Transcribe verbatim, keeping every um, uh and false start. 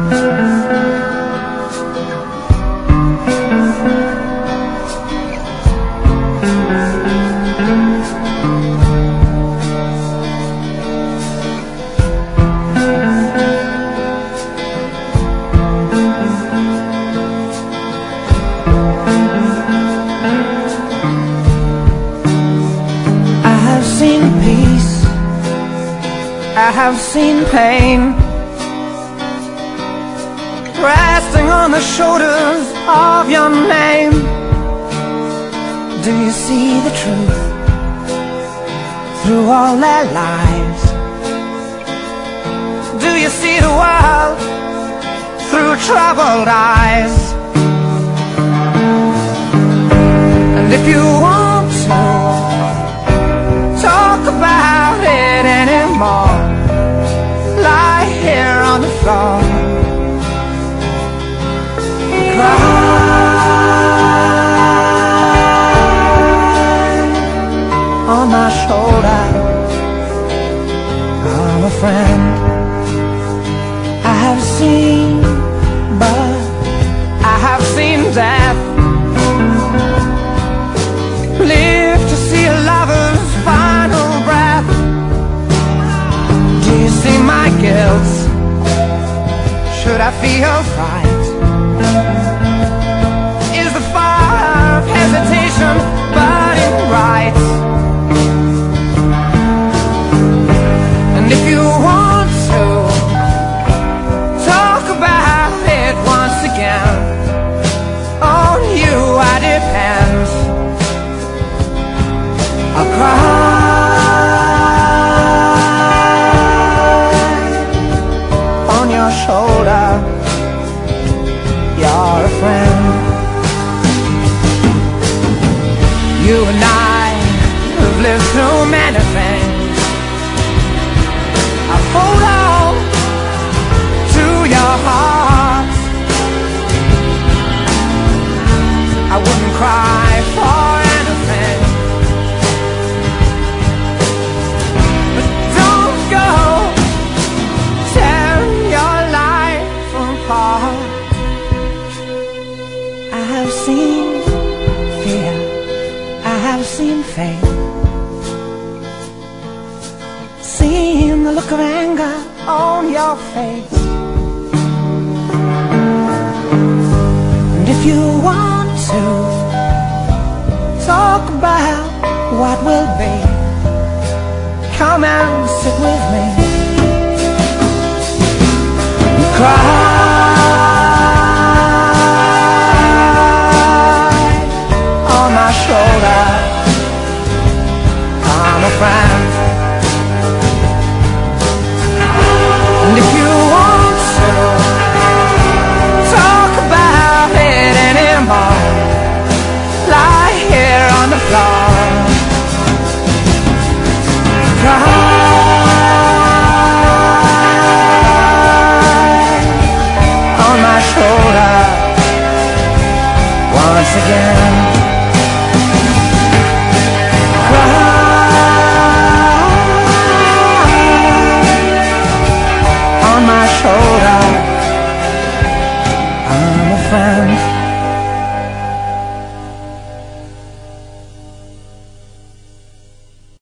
I have seen pain resting on the shoulders of your name. Do you see the truth through all their lies? Do you see the world through troubled eyes? And if you want to talk about it anymore, lie here on the floor, cry on my shoulder. I'm a friend. I have seen birth, I have seen death, live to see a lover's final breath. Do you see my guilt? Should I feel fright? Is the fire of hesitation burning bright? And if you want to talk about it once again, on you I depend. I'll cry on your shoulder. You're a friend. You and I have lived through many things. I'll hold on to your heart. I wouldn't cry for anything, but don't go tearing your life apart. I have seen fear, I have seen faith, seen the look of anger on your face. And if you want to talk about what will be, come and sit with